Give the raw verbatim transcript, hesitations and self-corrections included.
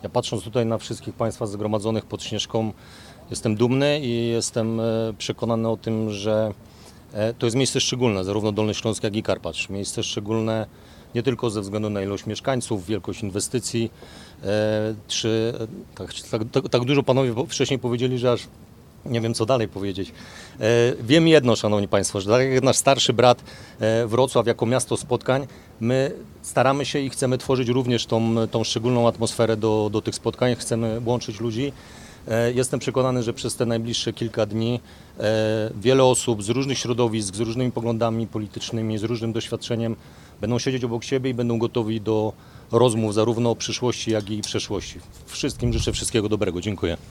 Ja patrząc tutaj na wszystkich Państwa zgromadzonych pod Śnieżką, jestem dumny i jestem e, przekonany o tym, że e, to jest miejsce szczególne, zarówno Dolny Śląsk, jak i Karpacz. Miejsce szczególne nie tylko ze względu na ilość mieszkańców, wielkość inwestycji, e, czy tak, tak, tak, tak dużo panowie wcześniej powiedzieli, że aż nie wiem, co dalej powiedzieć. E, wiem jedno, szanowni państwo, że tak jak nasz starszy brat e, Wrocław jako miasto spotkań, my staramy się i chcemy tworzyć również tą, tą szczególną atmosferę do, do tych spotkań, chcemy łączyć ludzi. E, jestem przekonany, że przez te najbliższe kilka dni e, wiele osób z różnych środowisk, z różnymi poglądami politycznymi, z różnym doświadczeniem będą siedzieć obok siebie i będą gotowi do rozmów zarówno o przyszłości, jak i przeszłości. Wszystkim życzę wszystkiego dobrego. Dziękuję.